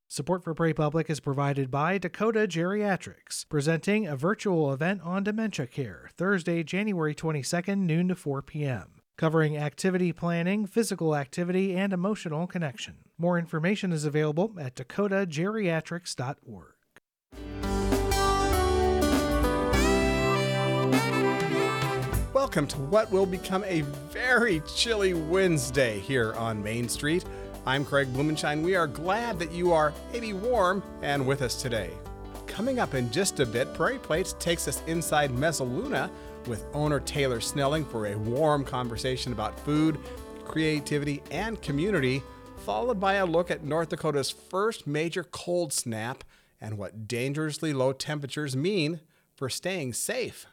Support for Prairie Public is provided by Dakota Geriatrics, presenting a virtual event on dementia care, Thursday, January 22nd, noon to 4 p.m., covering activity planning, physical activity, and emotional connection. More information is available at dakotajeriatrics.org. Welcome to what will become a very chilly Wednesday here on Main Street. I'm Craig Blumenshine. We are glad that you are maybe warm and with us today. Coming up in just a bit, Prairie Plates takes us inside Mezzaluna with owner Taylor Snelling for a warm conversation about food, creativity, and community, followed by a look at North Dakota's first major cold snap and what dangerously low temperatures mean for staying safe.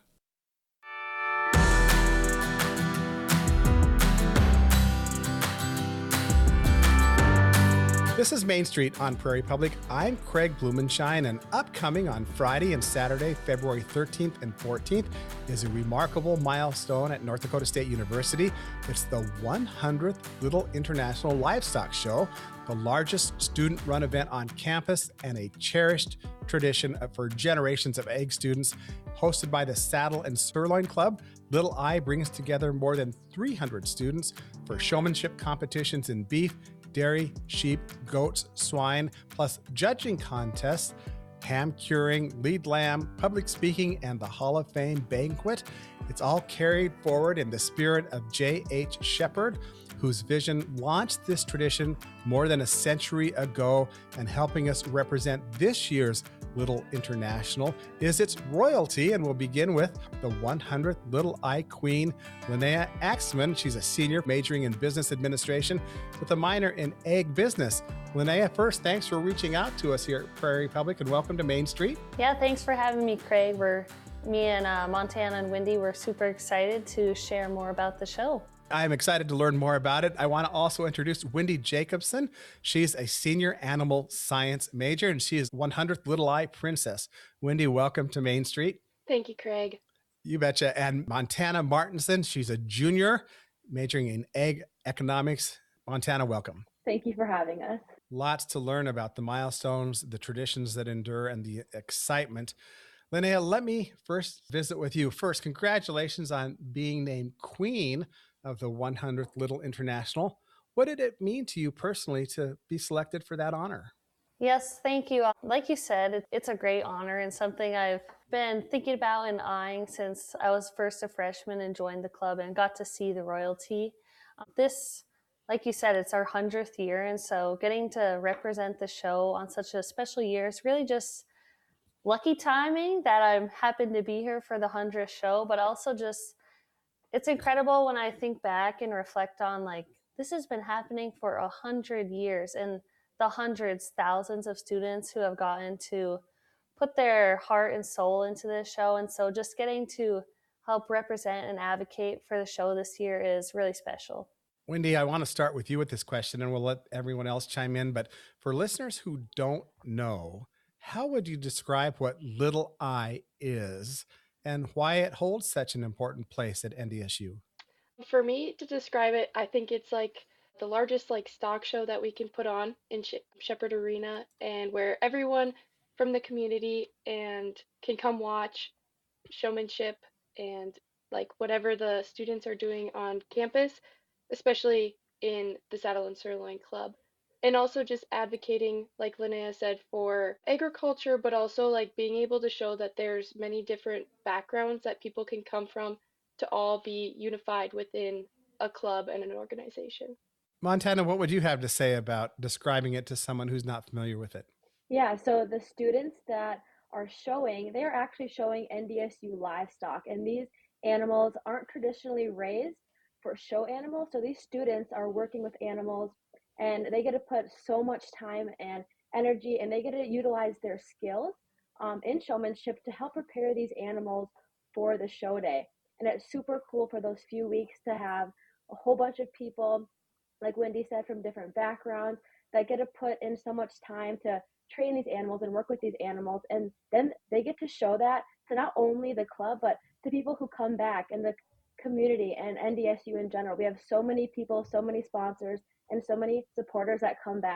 This is Main Street on Prairie Public. I'm Craig Blumenshine, and upcoming on Friday and Saturday, February 13th and 14th, is a remarkable milestone at North Dakota State University. It's the 100th Little International Livestock Show, the largest student-run event on campus and a cherished tradition for generations of egg students. Hosted by the Saddle and Sirloin Club, Little I brings together more than 300 students for showmanship competitions in beef, dairy, sheep, goats, swine, plus judging contests, ham curing, lead lamb, public speaking, and the Hall of Fame banquet. It's all carried forward in the spirit of J.H. Shepard, whose vision launched this tradition more than a century ago, and helping us represent this year's Little International is its royalty. And we'll begin with the 100th Little I Queen, Linnea Axman. She's a senior majoring in business administration with a minor in egg business. Linnea, first, thanks for reaching out to us here at Prairie Public, and welcome to Main Street. Yeah, thanks for having me, Craig. Me and Montana and Wendy, we're super excited to share more about the show. I'm excited to learn more about it. I want to also introduce Wendy Jacobson. She's a senior animal science major, and she is 100th Little I Princess. Wendy, welcome to Main Street. Thank you, Craig. You betcha. And Montana Martinson, she's a junior majoring in egg economics. Montana, welcome. Thank you for having us. Lots to learn about the milestones, the traditions that endure, and the excitement. Linnea, let me first visit with you. First, congratulations on being named Queen of the 100th Little International. What did it mean to you personally to be selected for that honor? Yes, thank you. Like you said, it's a great honor and something I've been thinking about and eyeing since I was first a freshman and joined the club and got to see the royalty. This, like you said, it's our 100th year, and so getting to represent the show on such a special year is really just lucky timing that I'm happened to be here for the 100th show, but also just it's incredible when I think back and reflect on this has been happening for 100 years and the hundreds, thousands of students who have gotten to put their heart and soul into this show. And so just getting to help represent and advocate for the show this year is really special. Wendy, I want to start with you with this question, and we'll let everyone else chime in. But for listeners who don't know, how would you describe what Little I is and why it holds such an important place at NDSU? For me to describe it, I think it's like the largest stock show that we can put on in Shepherd Arena, and where everyone from the community and can come watch showmanship and whatever the students are doing on campus, especially in the Saddle and Sirloin Club. And also just advocating, like Linnea said, for agriculture, but also being able to show that there's many different backgrounds that people can come from to all be unified within a club and an organization. Montana, what would you have to say about describing it to someone who's not familiar with it? Yeah, so the students that are showing, they are actually showing NDSU livestock, and these animals aren't traditionally raised for show animals. So these students are working with animals, and they get to put so much time and energy, and they get to utilize their skills in showmanship to help prepare these animals for the show day. And it's super cool for those few weeks to have a whole bunch of people, like Wendy said, from different backgrounds that get to put in so much time to train these animals and work with these animals. And then they get to show that to not only the club, but to people who come back and the community and NDSU in general. We have so many people, so many sponsors, and so many supporters that come back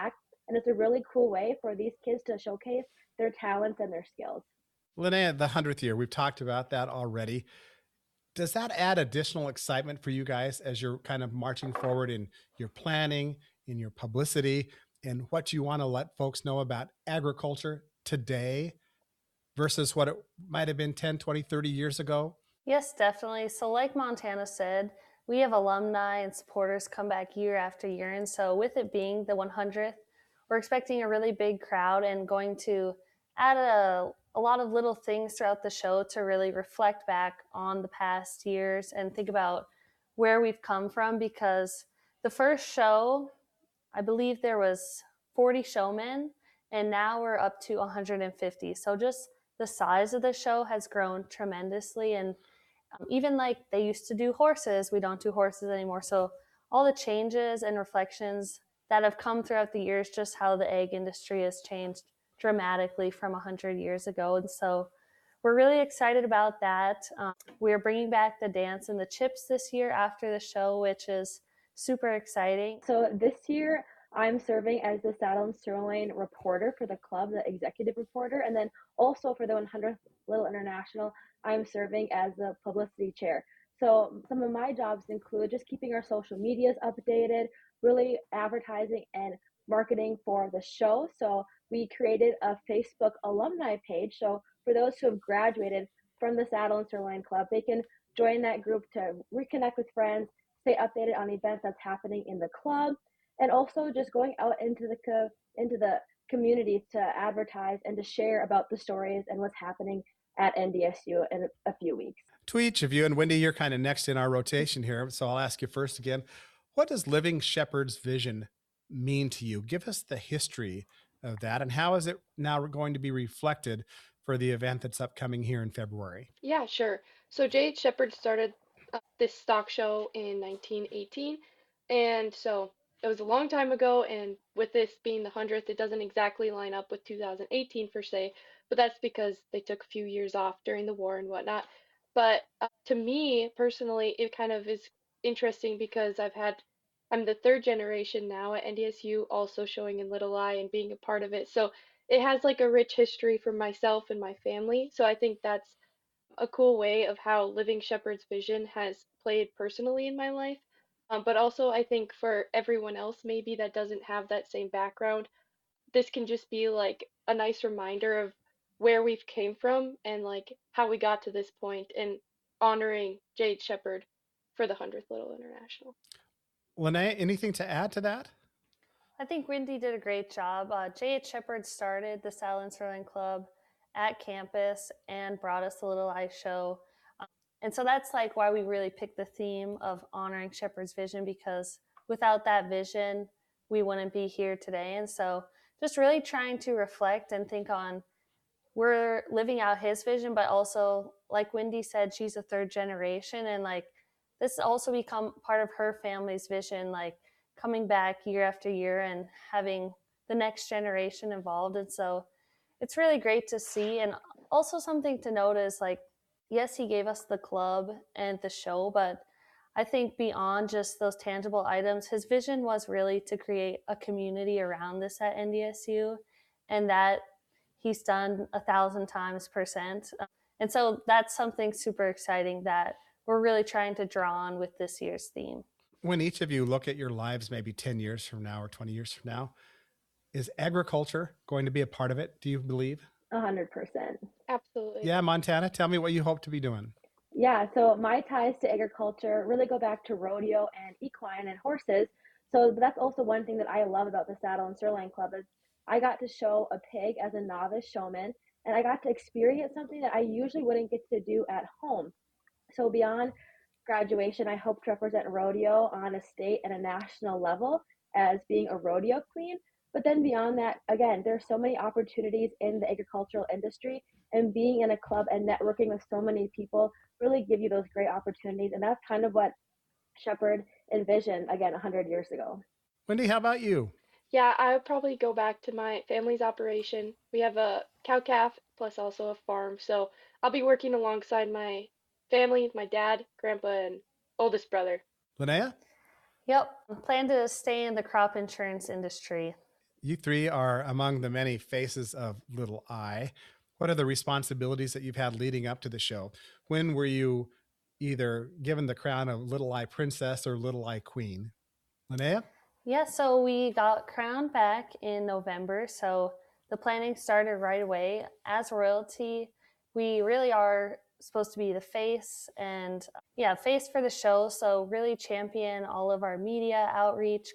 And it's a really cool way for these kids to showcase their talents and their skills. Linnea, the 100th year, we've talked about that already. Does that add additional excitement for you guys as you're kind of marching forward in your planning, in your publicity, and what you want to let folks know about agriculture today versus what it might have been 10, 20, 30 years ago? Yes, definitely. So, like Montana said, we have alumni and supporters come back year after year. And so, with it being the 100th, we're expecting a really big crowd and going to add a lot of little things throughout the show to really reflect back on the past years and think about where we've come from. Because the first show, I believe there was 40 showmen, and now we're up to 150. So, just the size of the show has grown tremendously. And even like they used to do horses, we don't do horses anymore. So all the changes and reflections that have come throughout the years, just how the egg industry has changed dramatically from 100 years ago. And so we're really excited about that. We're bringing back the dance and the chips this year after the show, which is super exciting. So this year, I'm serving as the Saddle and Sirloin reporter for the club, the executive reporter, and then also for the 100th Little International, I'm serving as the publicity chair. So some of my jobs include just keeping our social medias updated, really advertising and marketing for the show. So we created a Facebook alumni page. So for those who have graduated from the Saddle and Sirloin Club, they can join that group to reconnect with friends, stay updated on events that's happening in the club, and also just going out into the community to advertise and to share about the stories and what's happening at NDSU in a few weeks. To each of you, and Wendy, you're kind of next in our rotation here, so I'll ask you first again. What does Living Shepherd's vision mean to you? Give us the history of that, and how is it now going to be reflected for the event that's upcoming here in February? Yeah, sure. So J.H. Shepard started this stock show in 1918, and so it was a long time ago. And with this being the 100th, it doesn't exactly line up with 2018 per se, but that's because they took a few years off during the war and whatnot. But to me personally, it kind of is interesting because I'm the third generation now at NDSU, also showing in Little Eye and being a part of it. So it has like a rich history for myself and my family. So I think that's a cool way of how Living Shepherd's vision has played personally in my life. But also, I think for everyone else, maybe that doesn't have that same background, this can just be like a nice reminder of where we've came from and like how we got to this point and honoring Jade Shepherd for the 100th Little International. Linnea, anything to add to that? I think Wendy did a great job. J.H. Shepard started the Saddle and Sirloin Club at campus and brought us the Little Eye show. And so that's like why we really picked the theme of honoring Shepard's vision, because without that vision, we wouldn't be here today. And so just really trying to reflect and think on we're living out his vision, but also, like Wendy said, she's a third generation. And like this also become part of her family's vision, like coming back year after year and having the next generation involved. And so it's really great to see. And also something to note is like, yes, he gave us the club and the show, but I think beyond just those tangible items, his vision was really to create a community around this at NDSU, and that he's done 1,000%. And so that's something super exciting that we're really trying to draw on with this year's theme. When each of you look at your lives maybe 10 years from now or 20 years from now, is agriculture going to be a part of it, do you believe? 100%. Absolutely. Yeah, Montana, tell me what you hope to be doing. Yeah, so my ties to agriculture really go back to rodeo and equine and horses. So that's also one thing that I love about the Saddle and Sirloin Club is I got to show a pig as a novice showman, and I got to experience something that I usually wouldn't get to do at home. So beyond graduation, I hope to represent rodeo on a state and a national level as being a rodeo queen. But then beyond that, again, there's so many opportunities in the agricultural industry, and being in a club and networking with so many people really give you those great opportunities. And that's kind of what Shepard envisioned, again, 100 years ago. Wendy, how about you? Yeah, I would probably go back to my family's operation. We have a cow calf plus also a farm. So I'll be working alongside my family, my dad, grandpa, and oldest brother. Linnea? Yep, plan to stay in the crop insurance industry. You three are among the many faces of Little Eye. What are the responsibilities that you've had leading up to the show? When were you either given the crown of Little Eye Princess or Little Eye Queen? Linnea? Yeah, so we got crowned back in November. So the planning started right away. As royalty, we really are supposed to be the face and yeah, face for the show. So really champion all of our media outreach,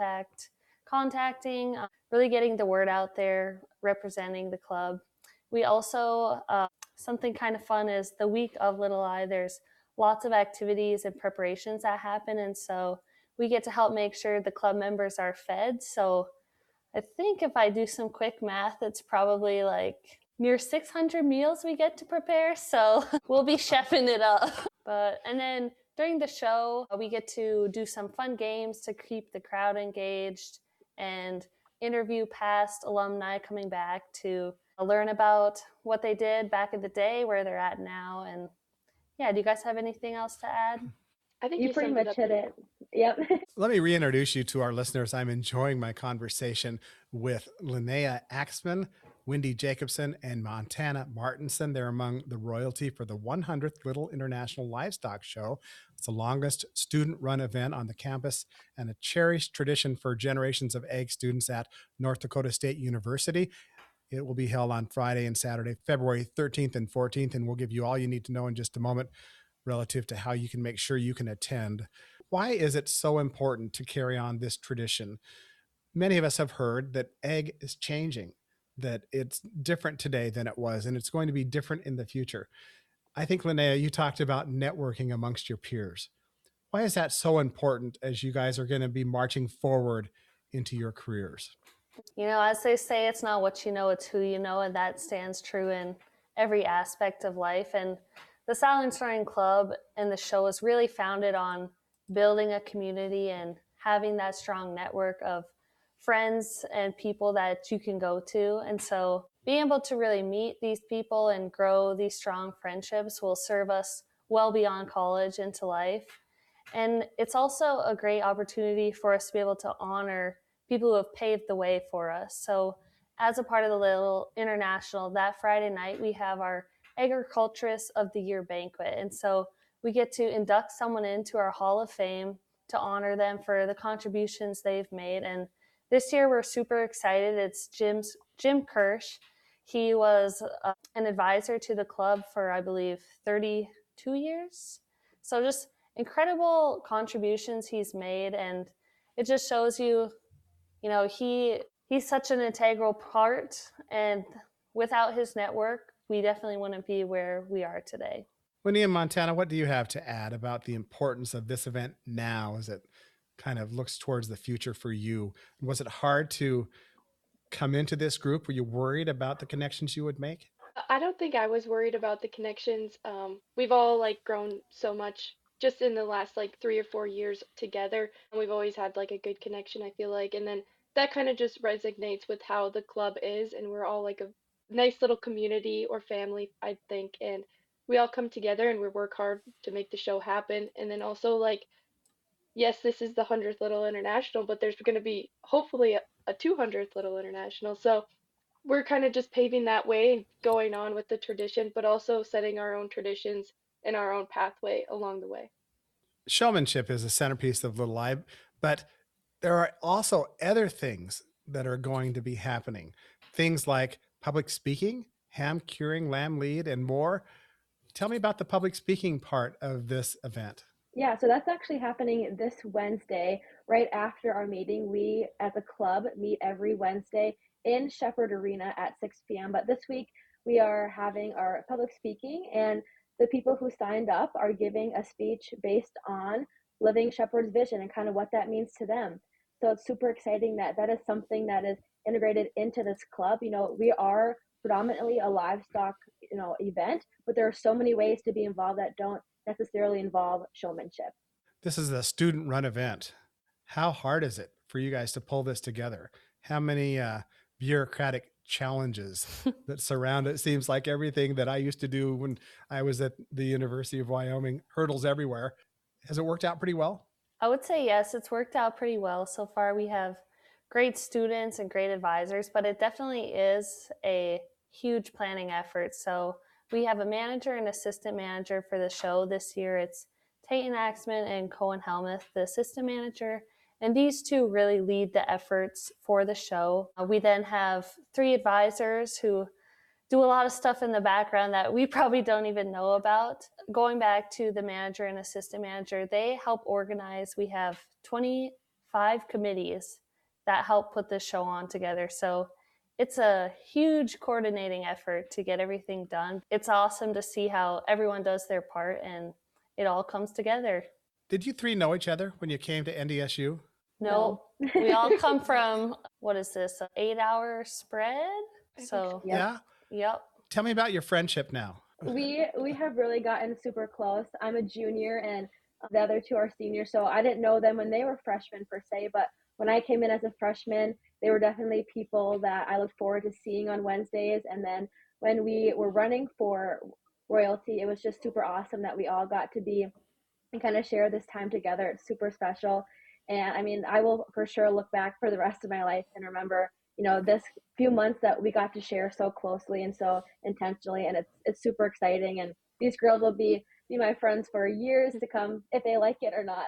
contacting, really getting the word out there, representing the club. We also, something kind of fun is the week of Little Eye, there's lots of activities and preparations that happen. And so we get to help make sure the club members are fed. So I think if I do some quick math, it's probably like near 600 meals we get to prepare. So we'll be chefing it up. And then during the show, we get to do some fun games to keep the crowd engaged and interview past alumni coming back to learn about what they did back in the day, where they're at now. And yeah, do you guys have anything else to add? I think You you pretty summed it much up hit pretty it. Yep. Let me reintroduce you to our listeners. I'm enjoying my conversation with Linnea Axman, Wendy Jacobson, and Montana Martinson. They're among the royalty for the 100th Little International Livestock Show. It's the longest student-run event on the campus and a cherished tradition for generations of egg students at North Dakota State University. It will be held on Friday and Saturday, February 13th and 14th, and we'll give you all you need to know in just a moment relative to how you can make sure you can attend. Why is it so important to carry on this tradition? Many of us have heard that egg is changing, that it's different today than it was, and it's going to be different in the future. I think, Linnea, you talked about networking amongst your peers. Why is that so important as you guys are going to be marching forward into your careers? You know, as they say, it's not what you know, it's who you know, and that stands true in every aspect of life. And the Silent Starting Club and the show is really founded on building a community and having that strong network of friends and people that you can go to. And so being able to really meet these people and grow these strong friendships will serve us well beyond college into life. And it's also a great opportunity for us to be able to honor people who have paved the way for us. So, as a part of the Little International, that Friday night we have our Agriculturist of the Year banquet. And so we get to induct someone into our Hall of Fame to honor them for the contributions they've made. And this year we're super excited. It's Jim Kirsch. He was an advisor to the club for, I believe, 32 years. So just incredible contributions he's made, and it just shows you, you know, he's such an integral part, and without his network, we definitely wouldn't be where we are today. Wendy and Montana, what do you have to add about the importance of this event now as it kind of looks towards the future for you? Was it hard to come into this group? Were you worried about the connections you would make? I don't think I was worried about the connections. We've all like grown so much just in the last like 3 or 4 years together. And we've always had like a good connection, I feel like. And then that kind of just resonates with how the club is. And we're all like a nice little community or family, I think. And we all come together and we work hard to make the show happen. And then also like, yes, this is the 100th Little International, but there's going to be hopefully a 200th Little International. So we're kind of just paving that way and going on with the tradition, but also setting our own traditions and our own pathway along the way. Showmanship is a centerpiece of Little Eye, but there are also other things that are going to be happening. Things like public speaking, ham curing, lamb lead, and more. Tell me about the public speaking part of this event. Yeah, so that's actually happening this Wednesday, right after our meeting. We, as a club, meet every Wednesday in Shepherd Arena at 6 p.m. But this week, we are having our public speaking, and the people who signed up are giving a speech based on living Shepherd's vision and kind of what that means to them. So it's super exciting that that is something that is integrated into this club. You know, we are predominantly a livestock, event, but there are so many ways to be involved that don't necessarily involve showmanship. This is a student run event. How hard is it for you guys to pull this together? How many bureaucratic challenges that surround it? Seems like everything that I used to do when I was at the University of Wyoming, hurdles everywhere. Has it worked out pretty well? I would say yes, it's worked out pretty well so far. We have great students and great advisors, but it definitely is a huge planning effort. So we have a manager and assistant manager for the show this year. It's Tayton Axman and Cohen Helmuth, the assistant manager. And these two really lead the efforts for the show. We then have 3 advisors who do a lot of stuff in the background that we probably don't even know about. Going back to the manager and assistant manager, they help organize. We have 25 committees that help put this show on together. So it's a huge coordinating effort to get everything done. It's awesome to see how everyone does their part and it all comes together. Did you 3 know each other when you came to NDSU? No, we all come from, what is this, an 8-hour spread? So, Yep. Yeah. yep. Tell me about your friendship now. We have really gotten super close. I'm a junior and the other 2 are seniors, so I didn't know them when they were freshmen per se, but when I came in as a freshman, they were definitely people that I looked forward to seeing on Wednesdays. And then when we were running for royalty, it was just super awesome that we all got to be and kind of share this time together. It's super special. And I mean, I will for sure look back for the rest of my life and remember, this few months that we got to share so closely and so intentionally. And it's super exciting. And these girls will be my friends for years to come if they like it or not.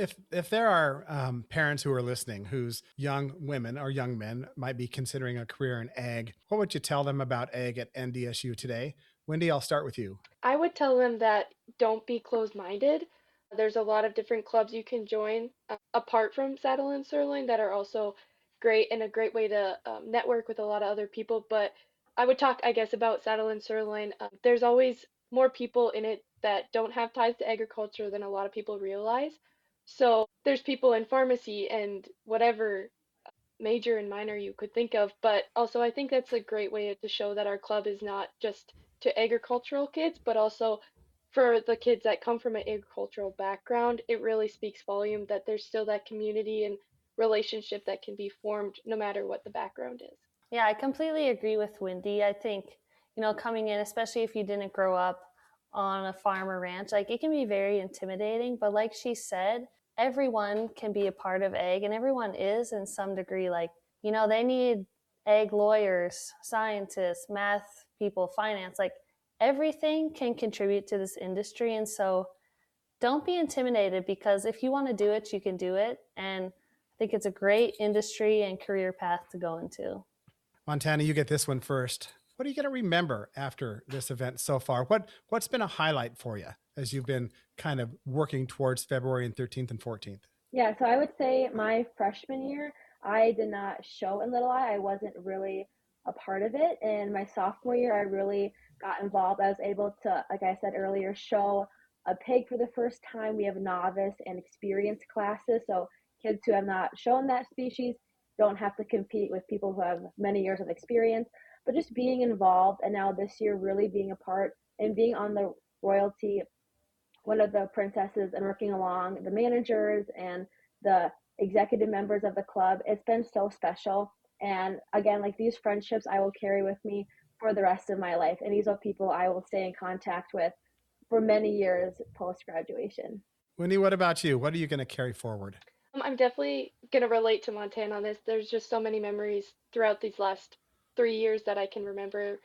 If there are parents who are listening whose young women or young men might be considering a career in ag, what would you tell them about ag at NDSU today? Wendy, I'll start with you. I would tell them that don't be closed-minded. There's a lot of different clubs you can join apart from Saddle and Sirloin that are also great and a great way to network with a lot of other people. But I would talk, I guess, about Saddle and Sirloin. There's always more people in it that don't have ties to agriculture than a lot of people realize. So there's people in pharmacy and whatever major and minor you could think of. But also, I think that's a great way to show that our club is not just to agricultural kids, but also for the kids that come from an agricultural background. It really speaks volume that there's still that community and relationship that can be formed no matter what the background is. Yeah, I completely agree with Wendy. I think, coming in, especially if you didn't grow up on a farm or ranch, like it can be very intimidating. But like she said, everyone can be a part of ag and everyone is in some degree. Like, they need ag lawyers, scientists, math people, finance, like everything can contribute to this industry. And so don't be intimidated because if you want to do it, you can do it. And I think it's a great industry and career path to go into. Montana, you get this one first. What are you going to remember after this event so far? What's been a highlight for you as you've been kind of working towards February and 13th and 14th? Yeah, so I would say my freshman year, I did not show in Little Eye. I wasn't really a part of it. And my sophomore year, I really got involved. I was able to, like I said earlier, show a pig for the first time. We have novice and experienced classes. So kids who have not shown that species don't have to compete with people who have many years of experience. But just being involved and now this year really being a part and being on the royalty, one of the princesses, and working along the managers and the executive members of the club, it's been so special. And again, like these friendships I will carry with me for the rest of my life. And these are people I will stay in contact with for many years post graduation. Wendy, what about you? What are you going to carry forward? I'm definitely going to relate to Montana on this. There's just so many memories throughout these last 3 years that I can remember.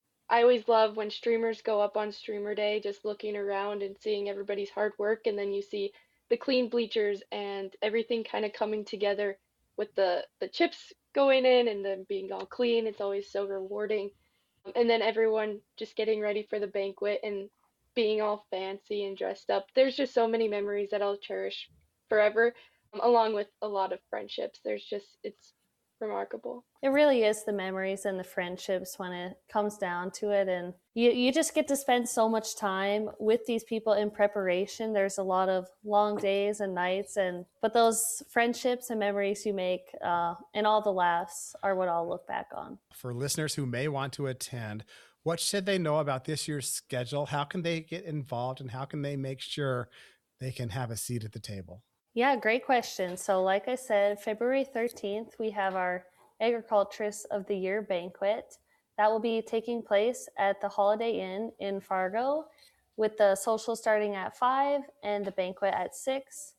I always love when streamers go up on streamer day, just looking around and seeing everybody's hard work, and then you see the clean bleachers and everything kind of coming together with the chips going in and them being all clean. It's always so rewarding. And then everyone just getting ready for the banquet and being all fancy and dressed up. There's just so many memories that I'll cherish forever, along with a lot of friendships. It's remarkable. It really is the memories and the friendships when it comes down to it. And you just get to spend so much time with these people in preparation. There's a lot of long days and nights, but those friendships and memories you make and all the laughs are what I'll look back on. For listeners who may want to attend, what should they know about this year's schedule? How can they get involved and how can they make sure they can have a seat at the table? Yeah, great question. So like I said, February 13th, we have our Agriculturist of the Year banquet. That will be taking place at the Holiday Inn in Fargo with the social starting at 5 and the banquet at 6.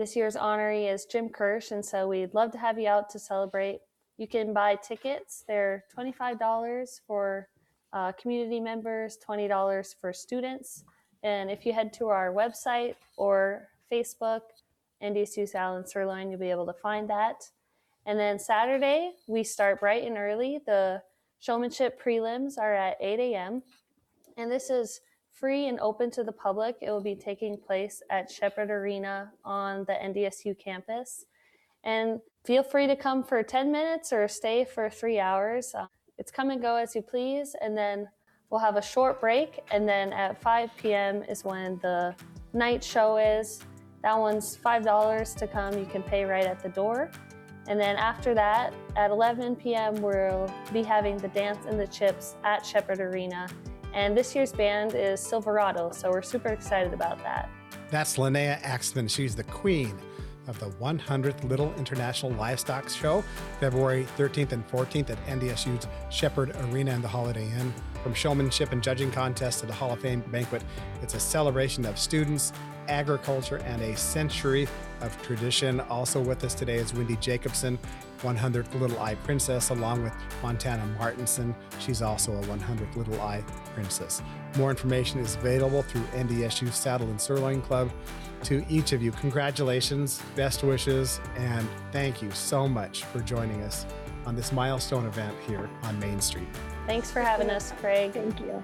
This year's honoree is Jim Kirsch, and so we'd love to have you out to celebrate. You can buy tickets. They're $25 for community members, $20 for students. And if you head to our website or Facebook, NDSU Salad and Sirloin, you'll be able to find that. And then Saturday, we start bright and early. The showmanship prelims are at 8 a.m. And this is free and open to the public. It will be taking place at Shepherd Arena on the NDSU campus. And feel free to come for 10 minutes or stay for 3 hours. It's come and go as you please. And then we'll have a short break. And then at 5 p.m. is when the night show is. That one's $5 to come. You can pay right at the door. And then after that, at 11 p.m., we'll be having the Dance and the Chips at Shepherd Arena. And this year's band is Silverado, so we're super excited about that. That's Linnea Axman. She's the queen of the 100th Little International Livestock Show, February 13th and 14th at NDSU's Shepherd Arena in the Holiday Inn. From showmanship and judging contests to the Hall of Fame banquet, it's a celebration of students, agriculture, and a century of tradition. Also with us today is Wendy Jacobson, 100th Little Eye Princess, along with Montana Martinson. She's also a 100th Little Eye Princess. More information is available through NDSU Saddle and Sirloin Club. To each of you, congratulations, best wishes, and thank you so much for joining us on this milestone event here on Main Street. Thanks for having us, Craig. Thank you.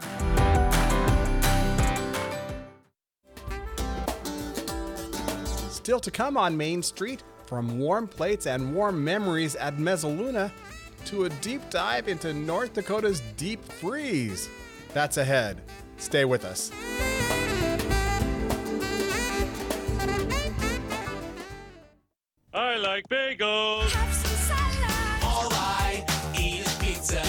Still to come on Main Street, from warm plates and warm memories at Mezzaluna to a deep dive into North Dakota's deep freeze. That's ahead. Stay with us. I like bagels. All I eat is pizza.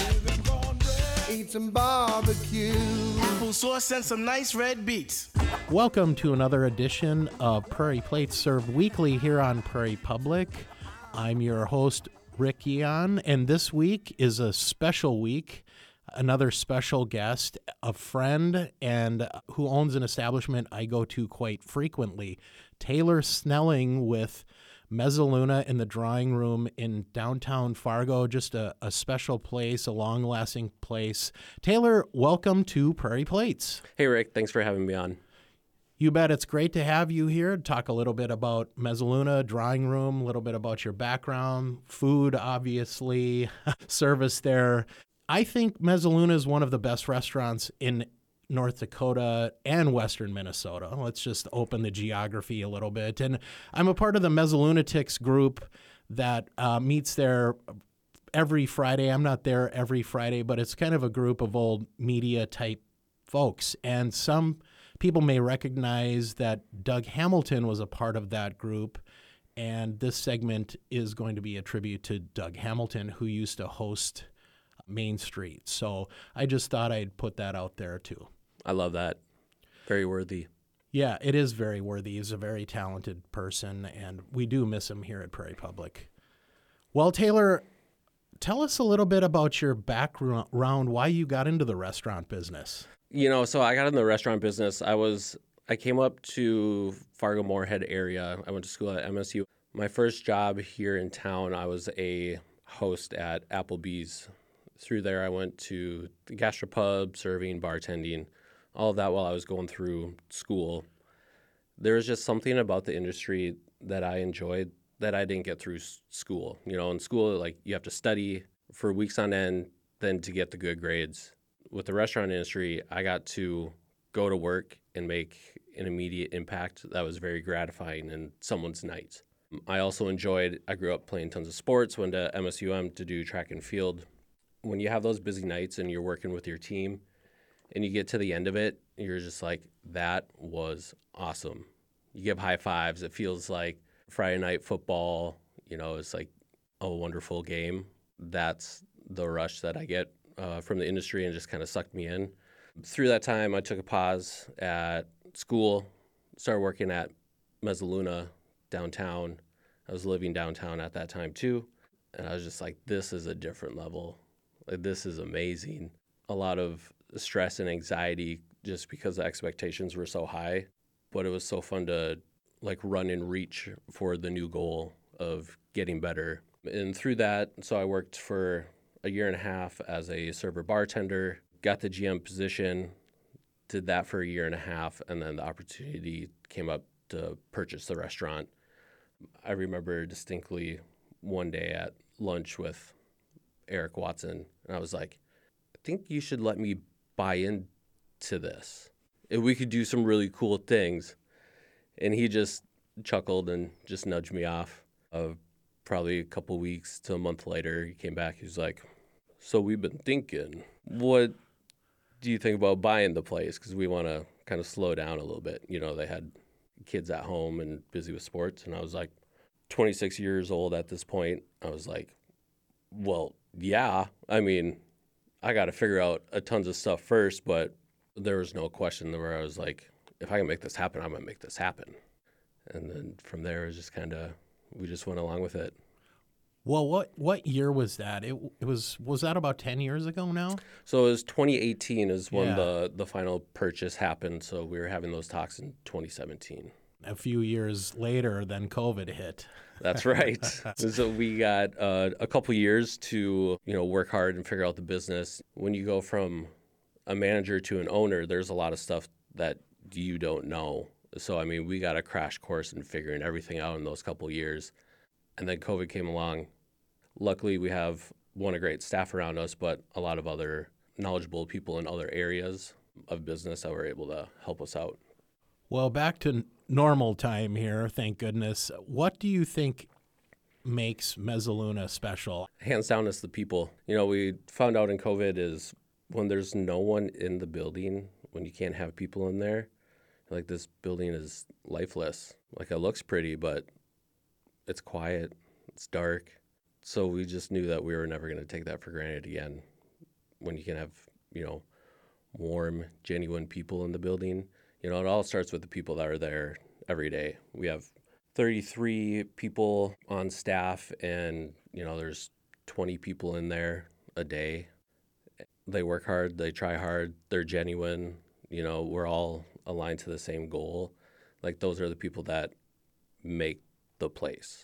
Eat some barbecue. Applesauce and some nice red beets. Welcome to another edition of Prairie Plates, served weekly here on Prairie Public. I'm your host, Rick Eon, and this week is a special week. Another special guest, a friend, and who owns an establishment I go to quite frequently, Taylor Snelling with Mezzaluna in the Drawing Room in downtown Fargo. Just a special place, a long-lasting place. Taylor, welcome to Prairie Plates. Hey, Rick. Thanks for having me on. You bet. It's great to have you here. Talk a little bit about Mezzaluna, Drawing Room, a little bit about your background, food, obviously, service there. I think Mezzaluna is one of the best restaurants in North Dakota and Western Minnesota. Let's just open the geography a little bit. And I'm a part of the Mezzalunatics group that meets there every Friday. I'm not there every Friday, but it's kind of a group of old media type folks. And some people may recognize that Doug Hamilton was a part of that group. And this segment is going to be a tribute to Doug Hamilton, who used to host Main Street. So I just thought I'd put that out there too. I love that. Very worthy. Yeah, it is very worthy. He's a very talented person, and we do miss him here at Prairie Public. Well, Taylor, tell us a little bit about your background, why you got into the restaurant business. So I got in the restaurant business. I came up to Fargo-Moorhead area. I went to school at MSU. My first job here in town, I was a host at Applebee's. Through there, I went to the gastropub, serving, bartending, all of that while I was going through school. There was just something about the industry that I enjoyed that I didn't get through school. In school, like, you have to study for weeks on end, then to get the good grades. With the restaurant industry, I got to go to work and make an immediate impact that was very gratifying in someone's night. I grew up playing tons of sports, went to MSUM to do track and field. When you have those busy nights and you're working with your team and you get to the end of it, you're just like, that was awesome. You give high fives. It feels like Friday night football, it's like a wonderful game. That's the rush that I get from the industry, and just kind of sucked me in. Through that time, I took a pause at school, started working at Mezzaluna downtown. I was living downtown at that time too. And I was just like, this is a different level. Like, this is amazing. A lot of stress and anxiety just because the expectations were so high, but it was so fun to like run and reach for the new goal of getting better. And through that, so I worked for a year and a half as a server bartender, got the GM position, did that for a year and a half, and then the opportunity came up to purchase the restaurant. I remember distinctly one day at lunch with Eric Watson, and I was like, I think you should let me buy into this. If we could do some really cool things. And he just chuckled and just nudged me off. Probably a couple weeks to a month later, he came back. He was like, so we've been thinking, what do you think about buying the place? Because we want to kind of slow down a little bit. You know, they had kids at home and busy with sports. And I was like 26 years old at this point. I was like, well, yeah. I mean, I got to figure out a tons of stuff first. But there was no question where I was like, if I can make this happen, I'm going to make this happen. And then from there, it was just kind of, we just went along with it. Well, what year was that? Was that about 10 years ago now? So it was 2018 is when Yeah. the final purchase happened. So we were having those talks in 2017. A few years later, then COVID hit. That's right. So we got a couple years to, work hard and figure out the business. When you go from a manager to an owner, there's a lot of stuff that you don't know. So, I mean, we got a crash course in figuring everything out in those couple years. And then COVID came along. Luckily, we have a great staff around us, but a lot of other knowledgeable people in other areas of business that were able to help us out. Well, back to normal time here, thank goodness. What do you think makes Mezzaluna special? Hands down, it's the people. We found out in COVID is when there's no one in the building, when you can't have people in there, like this building is lifeless. Like it looks pretty, but it's quiet, it's dark. So we just knew that we were never going to take that for granted again. When you can have, warm, genuine people in the building, it all starts with the people that are there every day. We have 33 people on staff and, there's 20 people in there a day. They work hard, they try hard, they're genuine. We're all aligned to the same goal. Like those are the people that make the place.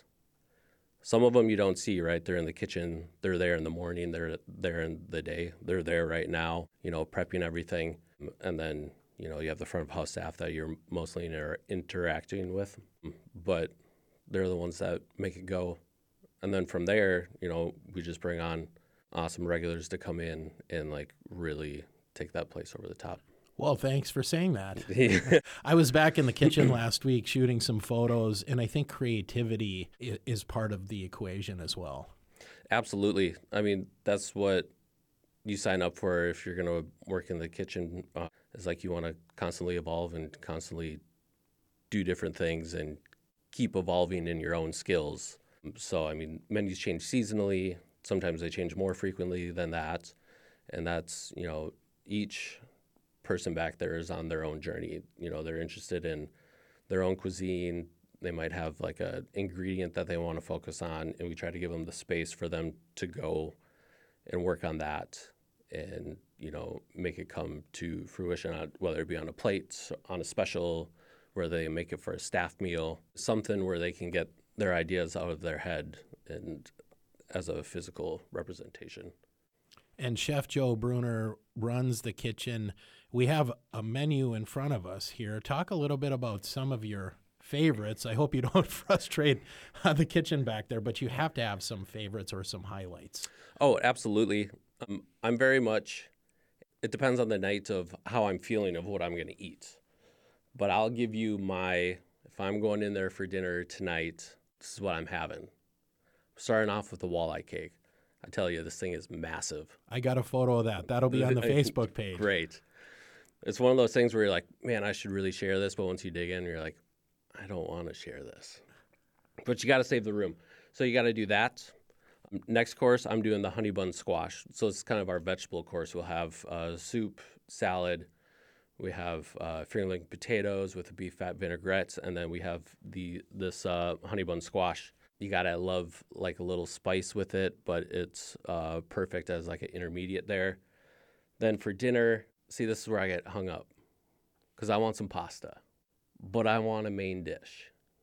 Some of them you don't see, right? They're in the kitchen, they're there in the morning, they're there in the day, they're there right now, prepping everything. And then, you have the front of house staff that you're mostly interacting with, but they're the ones that make it go. And then from there, we just bring on awesome regulars to come in and like really take that place over the top. Well, thanks for saying that. I was back in the kitchen last week shooting some photos, and I think creativity is part of the equation as well. Absolutely. I mean, that's what you sign up for if you're going to work in the kitchen. It's like you want to constantly evolve and constantly do different things and keep evolving in your own skills. So, I mean, menus change seasonally. Sometimes they change more frequently than that. And that's, each person back there is on their own journey. They're interested in their own cuisine. They might have like a ingredient that they want to focus on, and we try to give them the space for them to go and work on that and, make it come to fruition, whether it be on a plate, on a special, where they make it for a staff meal, something where they can get their ideas out of their head and as a physical representation. And Chef Joe Bruner runs the kitchen. We have a menu in front of us here. Talk a little bit about some of your favorites. I hope you don't frustrate the kitchen back there, but you have to have some favorites or some highlights. Oh, absolutely. I'm very much, it depends on the night of how I'm feeling of what I'm going to eat. But I'll give you if I'm going in there for dinner tonight, this is what I'm having. Starting off with the walleye cake. I tell you, this thing is massive. I got a photo of that. That'll be on the Facebook page. Great. It's one of those things where you're like, man, I should really share this. But once you dig in, you're like, I don't want to share this. But you got to save the room. So you got to do that. Next course, I'm doing the honey bun squash. So it's kind of our vegetable course. We'll have soup, salad. We have fingerling potatoes with a beef fat vinaigrette. And then we have this honey bun squash. You got to love like a little spice with it, but it's perfect as like an intermediate there. Then for dinner, see, this is where I get hung up because I want some pasta, but I want a main dish.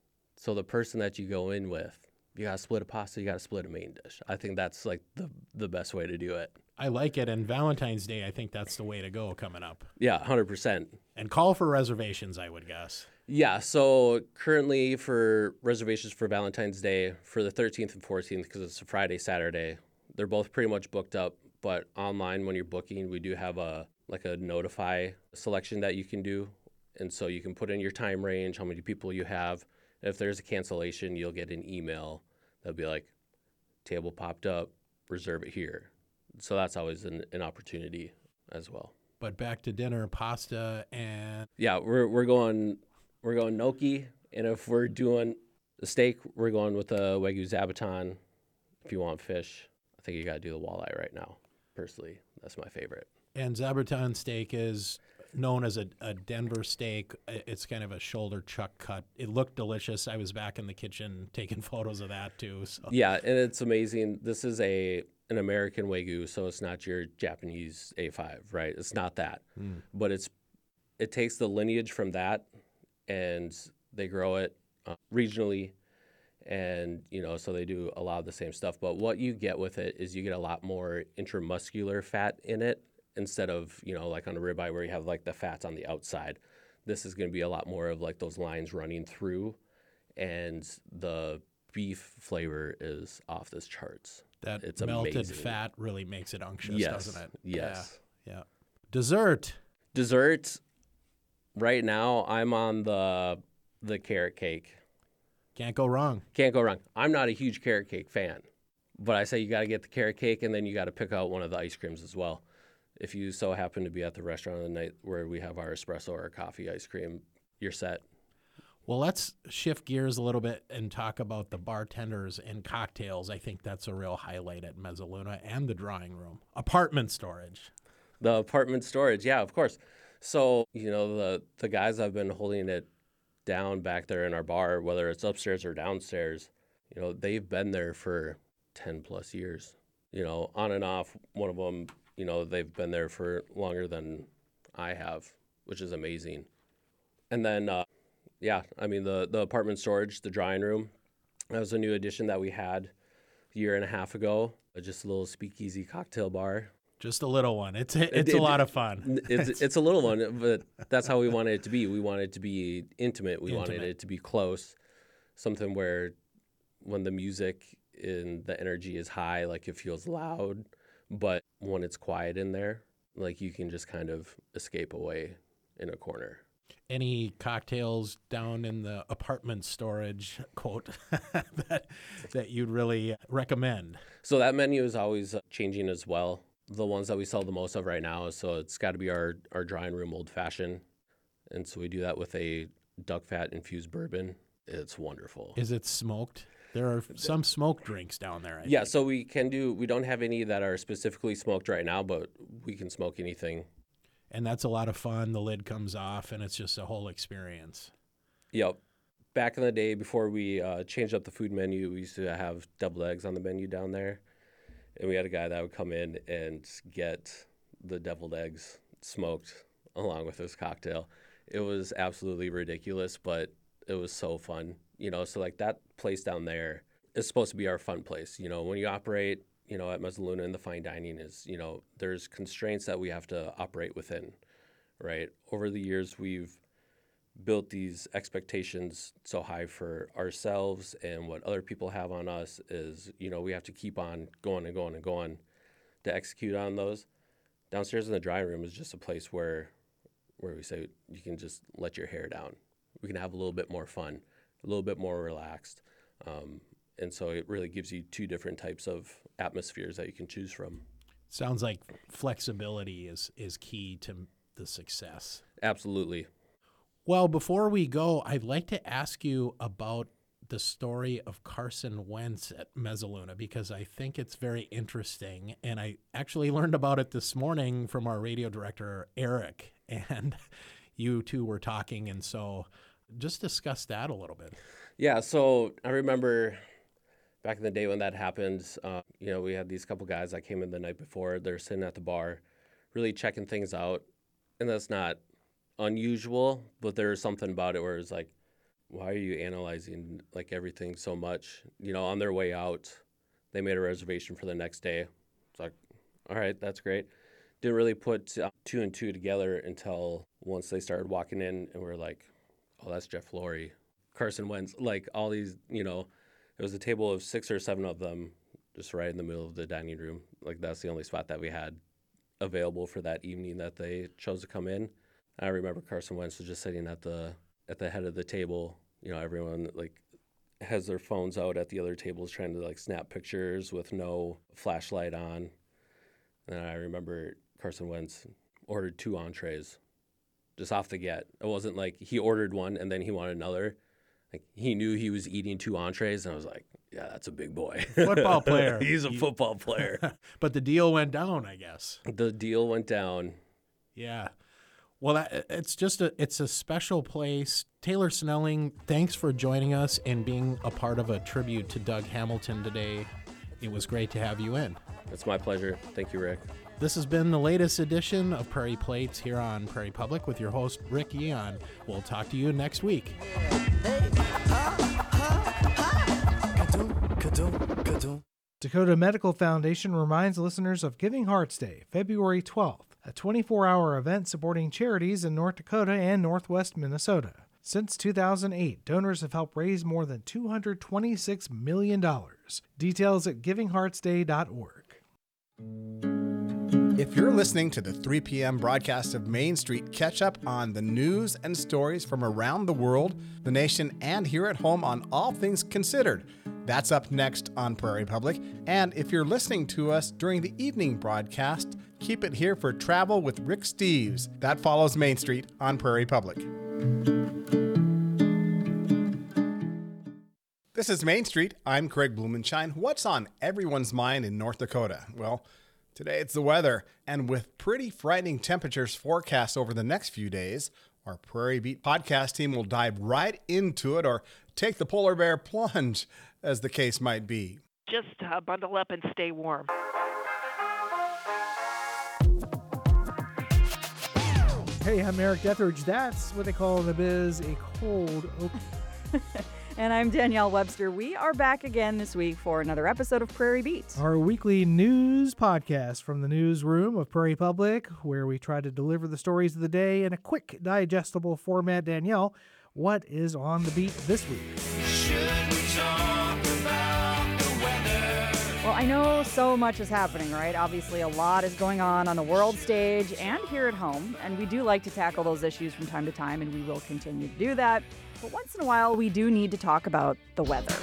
So the person that you go in with, you got to split a pasta, you got to split a main dish. I think that's like the best way to do it. I like it. And Valentine's Day, I think that's the way to go coming up. Yeah, 100%. And call for reservations, I would guess. Yeah, so currently for reservations for Valentine's Day for the 13th and 14th, because it's a Friday, Saturday, they're both pretty much booked up. But online, when you're booking, we do have a notify selection that you can do. And so you can put in your time range, how many people you have. If there's a cancellation, you'll get an email that'll be like, table popped up, reserve it here. So that's always an opportunity as well. But back to dinner, pasta and... Yeah, we're going gnocchi, and if we're doing the steak, we're going with the Wagyu Zabuton. If you want fish, I think you got to do the walleye right now. Personally, that's my favorite. And Zabuton steak is known as a Denver steak. It's kind of a shoulder chuck cut. It looked delicious. I was back in the kitchen taking photos of that too. So. Yeah, and it's amazing. This is an American Wagyu, so it's not your Japanese A5, right? It's not that. But it takes the lineage from that, and they grow it regionally, and so they do a lot of the same stuff. But what you get with it is you get a lot more intramuscular fat in it instead of like on a ribeye where you have like the fats on the outside. This is going to be a lot more of like those lines running through, and the beef flavor is off this charts. That it's melted amazing. Fat really makes it unctuous, Yes, doesn't it? yes. Yeah. Dessert. Right now, I'm on the carrot cake. Can't go wrong. Can't go wrong. I'm not a huge carrot cake fan, but I say you got to get the carrot cake, and then you got to pick out one of the ice creams as well. If you so happen to be at the restaurant on the night where we have our espresso or coffee ice cream, you're set. Well, let's shift gears a little bit and talk about the bartenders and cocktails. I think that's a real highlight at Mezzaluna and the drawing room. Apartment storage. The apartment storage, yeah, of course. So, the guys have been holding it down back there in our bar, whether it's upstairs or downstairs, they've been there for 10 plus years, on and off. One of them, they've been there for longer than I have, which is amazing. And then, the apartment storage, the drawing room, that was a new addition that we had a year and a half ago, just a little speakeasy cocktail bar. Just a little one. It's a lot of fun. It's a little one, but that's how we wanted it to be. We wanted it to be intimate. We wanted it to be close, something where when the music and the energy is high, like it feels loud, but when it's quiet in there, like you can just kind of escape away in a corner. Any cocktails down in the apartment storage, quote, that you'd really recommend? So that menu is always changing as well. The ones that we sell the most of right now, so it's got to be our drawing room old fashioned. And so we do that with a duck fat infused bourbon. It's wonderful. Is it smoked? There are some smoked drinks down there. I think. So we don't have any that are specifically smoked right now, but we can smoke anything. And that's a lot of fun. The lid comes off and it's just a whole experience. Yep. Back in the day before we changed up the food menu, we used to have deviled eggs on the menu down there. And we had a guy that would come in and get the deviled eggs smoked along with his cocktail. It was absolutely ridiculous, but it was so fun. So like that place down there is supposed to be our fun place. When you operate, at Mezzaluna and the fine dining is, there's constraints that we have to operate within, right? Over the years, we've built these expectations so high for ourselves, and what other people have on us is, we have to keep on going and going and going to execute on those. Downstairs in the drawing room is just a place where we say you can just let your hair down. We can have a little bit more fun, a little bit more relaxed. And so it really gives you two different types of atmospheres that you can choose from. Sounds like flexibility is key to the success. Absolutely. Well, before we go, I'd like to ask you about the story of Carson Wentz at Mezzaluna, because I think it's very interesting. And I actually learned about it this morning from our radio director, Eric, and you two were talking. And so just discuss that a little bit. Yeah, so I remember back in the day when that happened, we had these couple guys that came in the night before. They're sitting at the bar, really checking things out. And that's not unusual, but there's something about it where it's like, why are you analyzing like everything so much? On their way out, they made a reservation for the next day. It's like, all right, that's great. Didn't really put two and two together until once they started walking in and we're like, oh, that's Jeff Lurie, Carson Wentz, like all these, it was a table of 6 or 7 of them just right in the middle of the dining room. Like that's the only spot that we had available for that evening that they chose to come in. I remember Carson Wentz was just sitting at the head of the table. Everyone like has their phones out at the other tables trying to like snap pictures with no flashlight on. And I remember Carson Wentz ordered 2 entrees just off the get. It wasn't like he ordered one and then he wanted another. Like he knew he was eating 2 entrees, and I was like, yeah, that's a big boy. Football player. He's a football player. But the deal went down, I guess. The deal went down. Yeah. Well, it's a special place. Taylor Snelling, thanks for joining us and being a part of a tribute to Doug Hamilton today. It was great to have you in. It's my pleasure. Thank you, Rick. This has been the latest edition of Prairie Plates here on Prairie Public with your host, Rick Yeon. We'll talk to you next week. Dakota Medical Foundation reminds listeners of Giving Hearts Day, February 12th, a 24-hour event supporting charities in North Dakota and Northwest Minnesota. Since 2008, donors have helped raise more than $226 million. Details at givingheartsday.org. If you're listening to the 3 p.m. broadcast of Main Street, catch up on the news and stories from around the world, the nation, and here at home on All Things Considered. That's up next on Prairie Public. And if you're listening to us during the evening broadcast, keep it here for Travel with Rick Steves. That follows Main Street on Prairie Public. This is Main Street. I'm Craig Blumenshine. What's on everyone's mind in North Dakota? Well, today it's the weather, and with pretty frightening temperatures forecast over the next few days, our Prairie Beat podcast team will dive right into it or take the polar bear plunge, as the case might be. Just bundle up and stay warm. Hey, I'm Eric Detheridge. That's what they call in the biz a cold open. And I'm Danielle Webster. We are back again this week for another episode of Prairie Beat, our weekly news podcast from the newsroom of Prairie Public, where we try to deliver the stories of the day in a quick, digestible format. Danielle, what is on the beat this week? Should we talk about the weather? Well, I know so much is happening, right? Obviously, a lot is going on the world stage and here at home, and we do like to tackle those issues from time to time, and we will continue to do that. But once in a while, we do need to talk about the weather.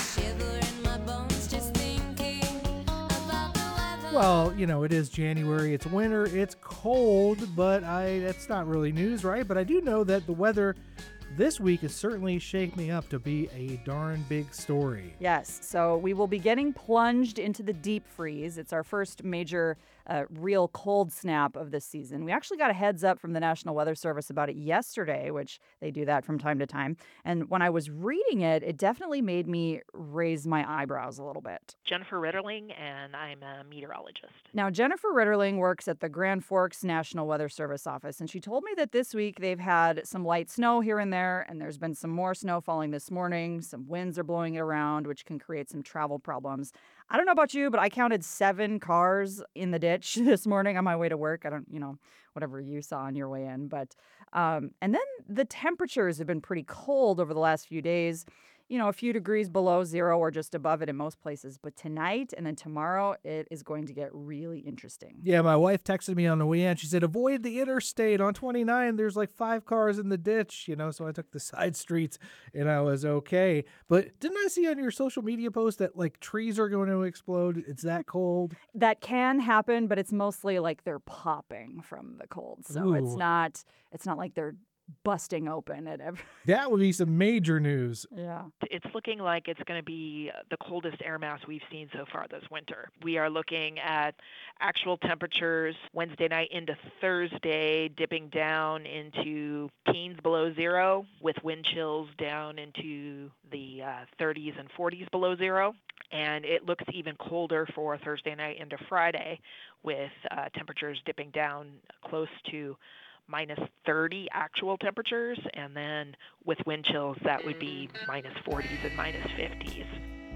Well, it is January, it's winter, it's cold, but that's not really news, right? But I do know that the weather this week is certainly shaping up to be a darn big story. Yes, so we will be getting plunged into the deep freeze. It's our first major real cold snap of this season. We actually got a heads up from the National Weather Service about it yesterday, which they do that from time to time. And when I was reading it, it definitely made me raise my eyebrows a little bit. Jennifer Ritterling, and I'm a meteorologist. Now, Jennifer Ritterling works at the Grand Forks National Weather Service office, and she told me that this week they've had some light snow here and there, and there's been some more snow falling this morning. Some winds are blowing it around, which can create some travel problems. I don't know about you, but I counted 7 cars in the ditch this morning on my way to work. I don't, whatever you saw on your way in. But, and then the temperatures have been pretty cold over the last few days. A few degrees below zero or just above it in most places. But tonight and then tomorrow, it is going to get really interesting. Yeah, my wife texted me on the way in. She said, avoid the interstate on 29. There's like 5 cars in the ditch, so I took the side streets and I was okay. But didn't I see on your social media post that like trees are going to explode? It's that cold? That can happen, but it's mostly like they're popping from the cold. So Ooh. it's not like they're busting open at every... That would be some major news. Yeah. It's looking like it's going to be the coldest air mass we've seen so far this winter. We are looking at actual temperatures Wednesday night into Thursday, dipping down into teens below zero, with wind chills down into the 30s and 40s below zero. And it looks even colder for Thursday night into Friday, with temperatures dipping down close to minus 30 actual temperatures, and then with wind chills, that would be minus 40s and minus 50s.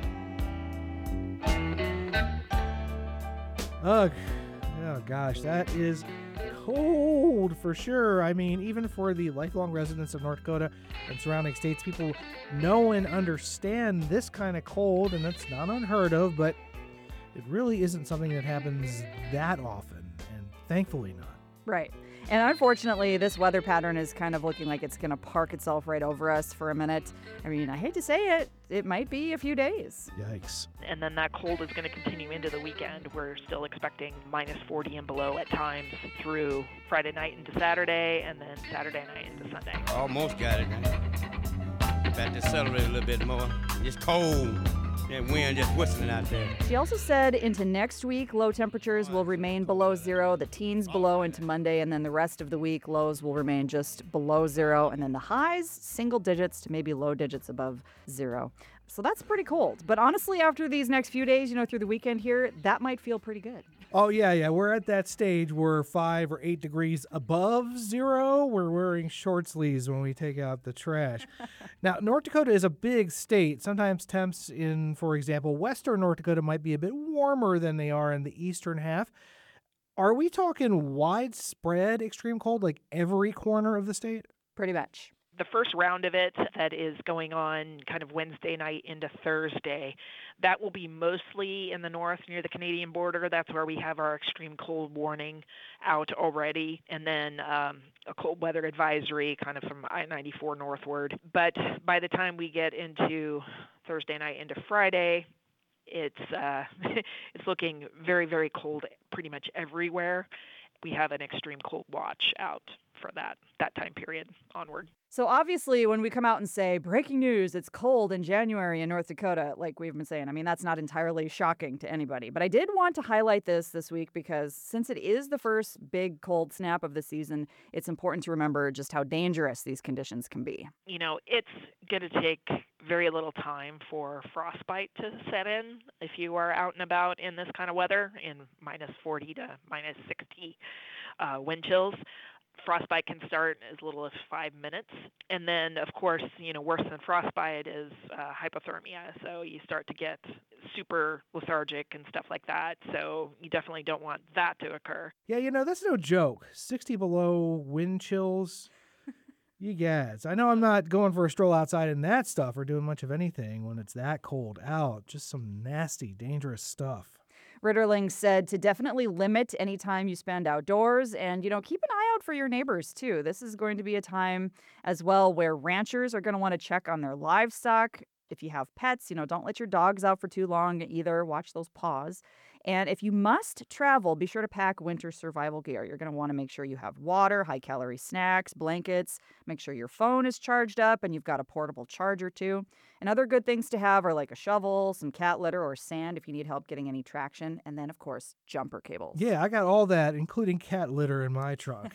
Ugh. Oh gosh, that is cold for sure. I mean, even for the lifelong residents of North Dakota and surrounding states, people know and understand this kind of cold, and that's not unheard of, but it really isn't something that happens that often, and thankfully not. Right. And unfortunately, this weather pattern is kind of looking like it's going to park itself right over us for a minute. I mean, I hate to say it, it might be a few days. Yikes. And then that cold is going to continue into the weekend. We're still expecting minus 40 and below at times through Friday night into Saturday, and then Saturday night into Sunday. Almost got it. About to celebrate a little bit more. It's cold. That wind just whistling out there. She also said into next week, low temperatures will remain below zero, the teens below into Monday, and then the rest of the week, lows will remain just below zero, and then the highs, single digits to maybe low digits above zero. So that's pretty cold. But honestly, after these next few days, through the weekend here, that might feel pretty good. Oh, yeah. We're at that stage where 5 or 8 degrees above zero. We're wearing short sleeves when we take out the trash. Now, North Dakota is a big state. Sometimes temps in, for example, western North Dakota might be a bit warmer than they are in the eastern half. Are we talking widespread extreme cold, like every corner of the state? Pretty much. The first round of it that is going on kind of Wednesday night into Thursday, that will be mostly in the north near the Canadian border. That's where we have our extreme cold warning out already. And then a cold weather advisory kind of from I-94 northward. But by the time we get into Thursday night into Friday, it's it's looking very, very cold pretty much everywhere. We have an extreme cold watch out for that time period onward. So obviously, when we come out and say, breaking news, it's cold in January in North Dakota, like we've been saying, I mean, that's not entirely shocking to anybody. But I did want to highlight this week because since it is the first big cold snap of the season, it's important to remember just how dangerous these conditions can be. It's going to take very little time for frostbite to set in if you are out and about in this kind of weather in minus 40 to minus 60 wind chills. Frostbite can start as little as 5 minutes. And then, of course, worse than frostbite is hypothermia. So you start to get super lethargic and stuff like that. So you definitely don't want that to occur. Yeah, that's no joke. 60 below wind chills. You guys, I know I'm not going for a stroll outside in that stuff or doing much of anything when it's that cold out. Just some nasty, dangerous stuff. Ritterling said to definitely limit any time you spend outdoors and, keep an eye out for your neighbors, too. This is going to be a time as well where ranchers are going to want to check on their livestock. If you have pets, don't let your dogs out for too long either. Watch those paws. And if you must travel, be sure to pack winter survival gear. You're going to want to make sure you have water, high-calorie snacks, blankets. Make sure your phone is charged up and you've got a portable charger, too. And other good things to have are like a shovel, some cat litter, or sand if you need help getting any traction. And then, of course, jumper cables. Yeah, I got all that, including cat litter in my trunk.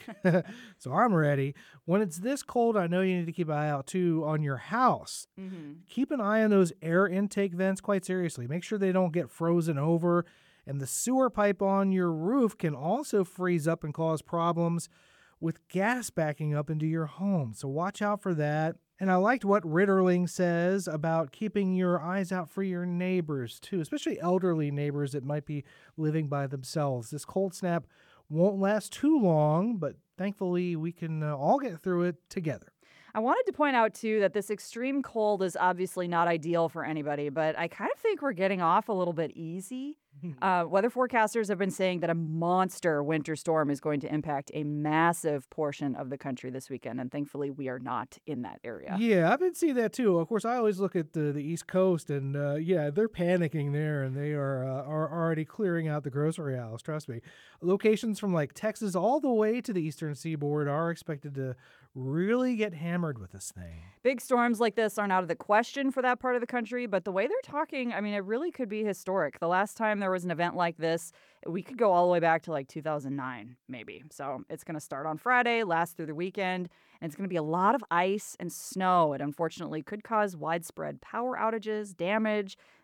So I'm ready. When it's this cold, I know you need to keep an eye out, too, on your house. Mm-hmm. Keep an eye on those air intake vents quite seriously. Make sure they don't get frozen over. And the sewer pipe on your roof can also freeze up and cause problems with gas backing up into your home. So watch out for that. And I liked what Ritterling says about keeping your eyes out for your neighbors, too, especially elderly neighbors that might be living by themselves. This cold snap won't last too long, but thankfully we can all get through it together. I wanted to point out, too, that this extreme cold is obviously not ideal for anybody, but I kind of think we're getting off a little bit easy. Weather forecasters have been saying that a monster winter storm is going to impact a massive portion of the country this weekend, and thankfully we are not in that area. Yeah, I've been seeing that, too. Of course, I always look at the East Coast, and they're panicking there, and they are already clearing out the grocery aisles, trust me. Locations from like Texas all the way to the eastern seaboard are expected to really get hammered with this thing. Big storms like this aren't out of the question for that part of the country, but the way they're talking, I mean, it really could be historic. The last time there was an event like this, we could go all the way back to like 2009, maybe. So it's going to start on Friday, last through the weekend, and it's going to be a lot of ice and snow. It unfortunately could cause widespread power outages, damage,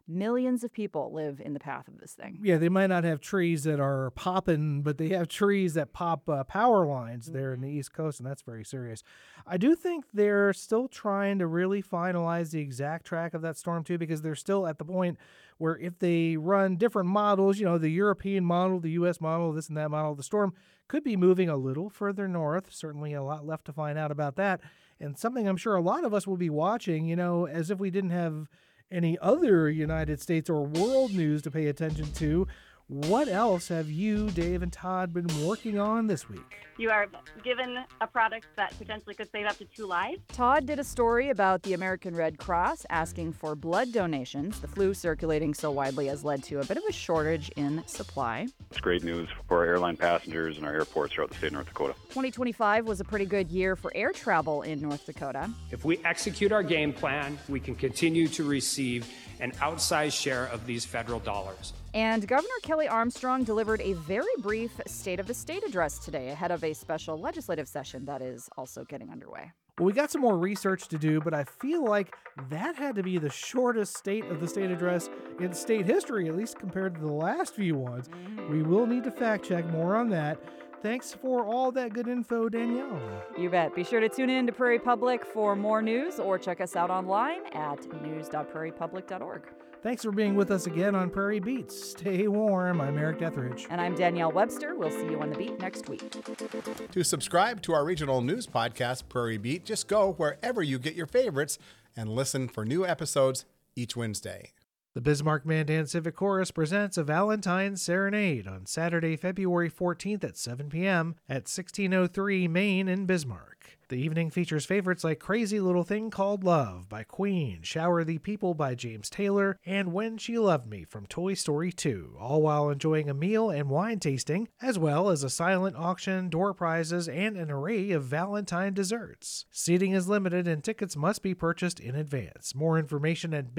Millions of people live in the path of this thing. Yeah, they might not have trees that are popping, but they have trees that pop power lines there in the East Coast, and that's very serious. I do think they're still trying to really finalize the exact track of that storm, too, because they're still at the point where if they run different models, the European model, the U.S. model, this and that model, the storm could be moving a little further north. Certainly a lot left to find out about that. And something I'm sure a lot of us will be watching, as if we didn't have any other United States or world news to pay attention to. What else have you, Dave, and Todd been working on this week? You are given a product that potentially could save up to 2 lives. Todd did a story about the American Red Cross asking for blood donations. The flu circulating so widely has led to a bit of a shortage in supply. It's great news for our airline passengers and our airports throughout the state of North Dakota. 2025 was a pretty good year for air travel in North Dakota. If we execute our game plan, we can continue to receive an outsized share of these federal dollars. And Governor Kelly Armstrong delivered a very brief State of the State address today ahead of a special legislative session that is also getting underway. Well, we got some more research to do, but I feel like that had to be the shortest State of the State address in state history, at least compared to the last few ones. We will need to fact check more on that. Thanks for all that good info, Danielle. You bet. Be sure to tune in to Prairie Public for more news or check us out online at news.prairiepublic.org. Thanks for being with us again on Prairie Beats. Stay warm. I'm Eric Detheridge. And I'm Danielle Webster. We'll see you on the beat next week. To subscribe to our regional news podcast, Prairie Beat, just go wherever you get your favorites and listen for new episodes each Wednesday. The Bismarck Mandan Civic Chorus presents a Valentine's Serenade on Saturday, February 14th at 7 p.m. at 1603 Main in Bismarck. The evening features favorites like Crazy Little Thing Called Love by Queen, Shower the People by James Taylor, and When She Loved Me from Toy Story 2, all while enjoying a meal and wine tasting, as well as a silent auction, door prizes, and an array of Valentine desserts. Seating is limited and tickets must be purchased in advance. More information at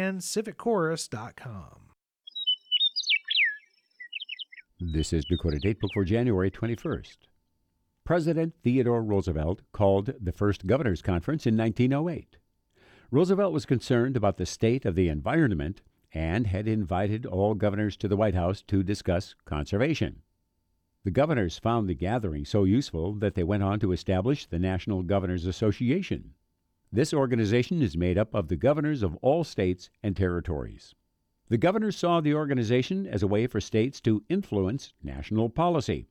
bismancivichorus.com. This is Dakota Datebook for January 21st. President Theodore Roosevelt called the first Governors Conference in 1908. Roosevelt was concerned about the state of the environment and had invited all governors to the White House to discuss conservation. The governors found the gathering so useful that they went on to establish the National Governors Association. This organization is made up of the governors of all states and territories. The governors saw the organization as a way for states to influence national policy.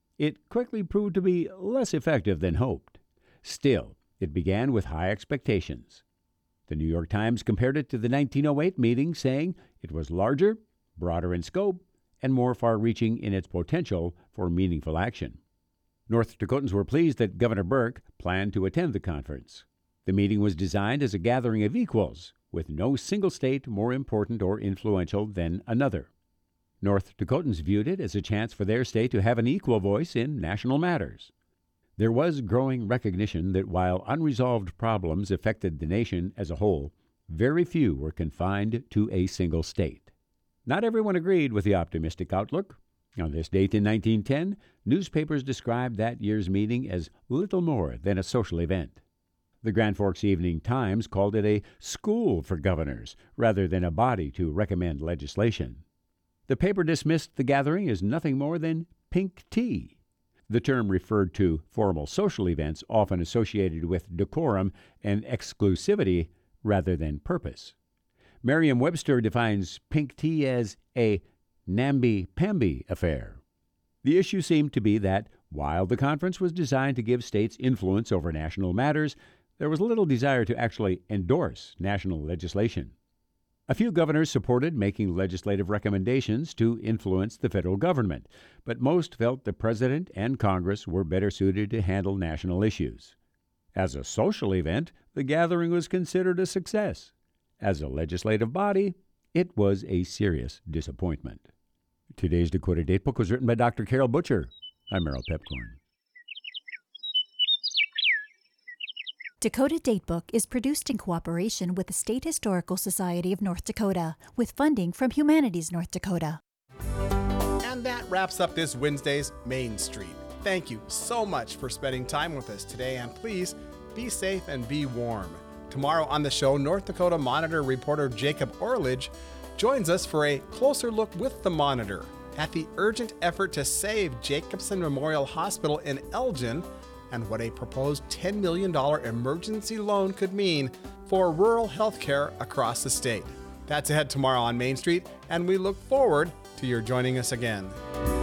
It quickly proved to be less effective than hoped. Still, it began with high expectations. The New York Times compared it to the 1908 meeting, saying it was larger, broader in scope, and more far-reaching in its potential for meaningful action. North Dakotans were pleased that Governor Burke planned to attend the conference. The meeting was designed as a gathering of equals, with no single state more important or influential than another. North Dakotans viewed it as a chance for their state to have an equal voice in national matters. There was growing recognition that while unresolved problems affected the nation as a whole, very few were confined to a single state. Not everyone agreed with the optimistic outlook. On this date in 1910, newspapers described that year's meeting as little more than a social event. The Grand Forks Evening Times called it a school for governors rather than a body to recommend legislation. The paper dismissed the gathering as nothing more than pink tea. The term referred to formal social events often associated with decorum and exclusivity rather than purpose. Merriam-Webster defines pink tea as a namby-pamby affair. The issue seemed to be that, while the conference was designed to give states influence over national matters, there was little desire to actually endorse national legislation. A few governors supported making legislative recommendations to influence the federal government, but most felt the president and Congress were better suited to handle national issues. As a social event, the gathering was considered a success. As a legislative body, it was a serious disappointment. Today's Dakota Datebook was written by Dr. Carol Butcher. I'm Merrill Pepcorn. Dakota Datebook is produced in cooperation with the State Historical Society of North Dakota, with funding from Humanities North Dakota. And that wraps up this Wednesday's Main Street. Thank you so much for spending time with us today, and please be safe and be warm. Tomorrow on the show, North Dakota Monitor reporter Jacob Orledge joins us for a closer look with the Monitor at the urgent effort to save Jacobson Memorial Hospital in Elgin and what a proposed $10 million emergency loan could mean for rural healthcare across the state. That's ahead tomorrow on Main Street, and we look forward to your joining us again.